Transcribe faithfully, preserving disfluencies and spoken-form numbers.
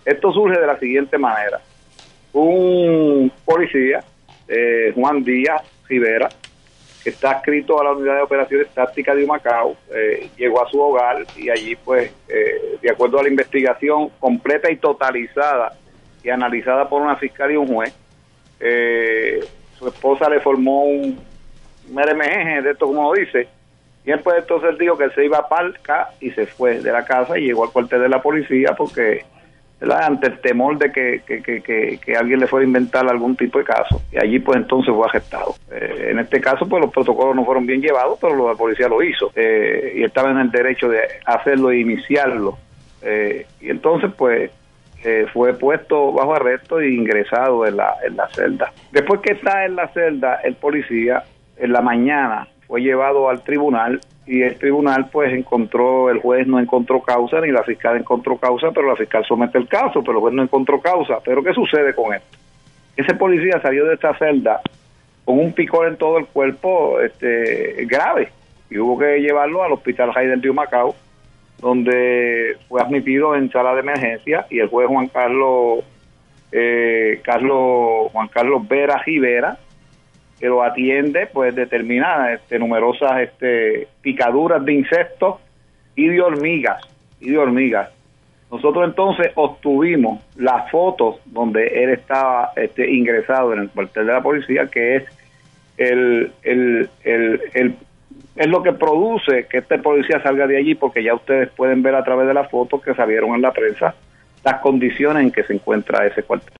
Esto surge de la siguiente manera. Un policía, eh, Juan Díaz Rivera, que está adscrito a la Unidad de Operaciones Tácticas de Humacao, eh, llegó a su hogar y allí, pues, eh, de acuerdo a la investigación completa y totalizada y analizada por una fiscal y un juez, eh, su esposa le formó un meremejeje de esto, como dice, y él, pues, entonces dijo que se iba a Palca y se fue de la casa y llegó al cuartel de la policía porque, ¿verdad?, ante el temor de que, que, que, que, que alguien le fuera a inventar algún tipo de caso, y allí, pues, entonces fue arrestado. Eh, en este caso, pues, los protocolos no fueron bien llevados, pero la policía lo hizo, eh, y estaba en el derecho de hacerlo e iniciarlo, eh, y entonces, pues, eh, fue puesto bajo arresto e ingresado en la, en la celda. Después que está en la celda, el policía, en la mañana, fue llevado al tribunal, y el tribunal, pues, encontró, el juez no encontró causa, ni la fiscal encontró causa, pero la fiscal somete el caso, pero el juez no encontró causa. Pero ¿qué sucede con esto? Ese policía salió de esta celda con un picor en todo el cuerpo, este, grave, y hubo que llevarlo al hospital Haider de Humacao, donde fue admitido en sala de emergencia, y el juez Juan Carlos, eh, Carlos, Juan Carlos Vera Rivera, que lo atiende, pues determina este, numerosas este, picaduras de insectos y de hormigas, y de hormigas. Nosotros entonces obtuvimos las fotos donde él estaba este, ingresado en el cuartel de la policía, que es el, el, el, el, es lo que produce que este policía salga de allí, porque ya ustedes pueden ver a través de las fotos que salieron en la prensa las condiciones en que se encuentra ese cuartel.